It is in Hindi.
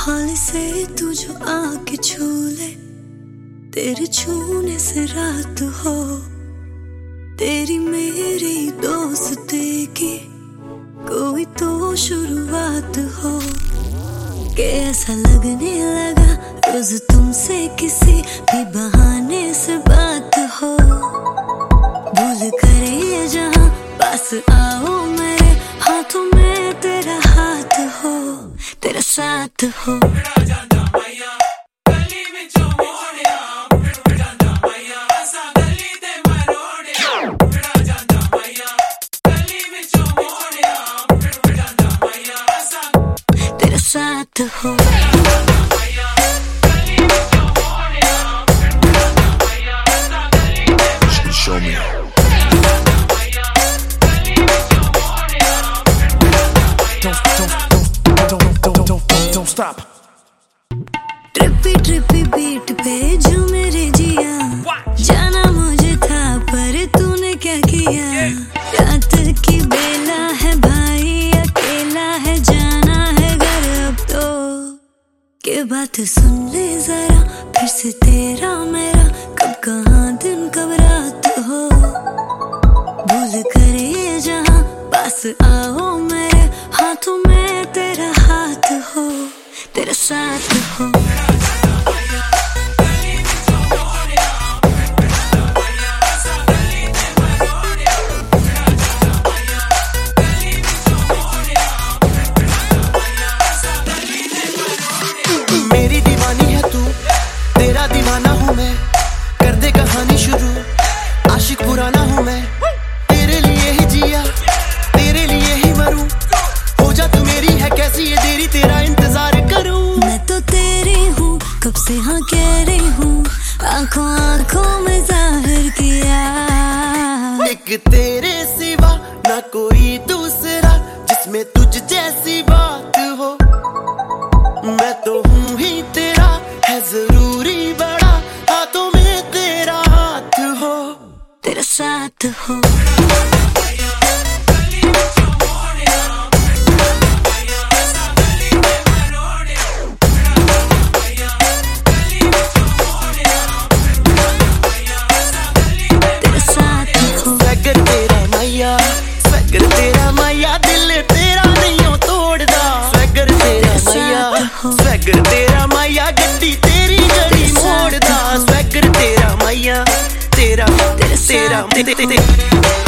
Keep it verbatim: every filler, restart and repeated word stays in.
हौले से तू जो आके छू ले, तेरे छूने से रात हो, तेरी मेरी दोस्ती की कोई तो शुरुआत हो। कि ऐसा लगने लगा रोज तुमसे किसी भी बहाने से बात हो। भूल करे ये जहां पास आओ मेरे हाथों में तेरा हाथ हो, तेरा साथ हो। तेरा साथ हो। Show me. Don't, don't, don't, don't, don't, don't, don't, don't stop. Trippy trippy beat पे जो मेरे जिया, जाना मुझे था पर तूने क्या किया। रात की बेला है भाई, अकेला है जाना है घर अब तो। के बात सुन ले जरा फिर से तेरा मेरा, कब कहाँ दिन कब रात हो। भूल करे जहाँ पास आओ मेरे हाथों में तेरा हाथ हो, तेरा साथ हो। मेरी दीवानी है तू, तेरा दीवाना हूँ मैं, कर दे कहानी शुरू, आशिक पुराना हूँ मैं। तेरे लिए ही जिया, तेरे लिए ही मरूं, हो जा तू मेरी है कैसी ये देरी, तेरा इंतजार करूं। मैं तो तेरी हूँ कब से हाँ कह रही हूँ, आंखों आंखों में जाहिर किया। एक तेरे सिवा ना कोई दूसरा जिसमें तुझ जैसी बात हो। मैं तो हूँ ही तेरा, है जरूरी बड़ा, हाथों में तेरा हाथ हो, तेरा साथ हो। तेरा साथ हो। स्वैगर तेरा मैया, स्वैगर तेरा मैया, दिल तेरा नहीं हो तोड़दा। स्वैगर तेरा मैया, स्वैगर तेरा मैया, गड्डी तेरी गड़ी मोड़दा। स्वैगर तेरा मैया, तेरा तेरा तेरा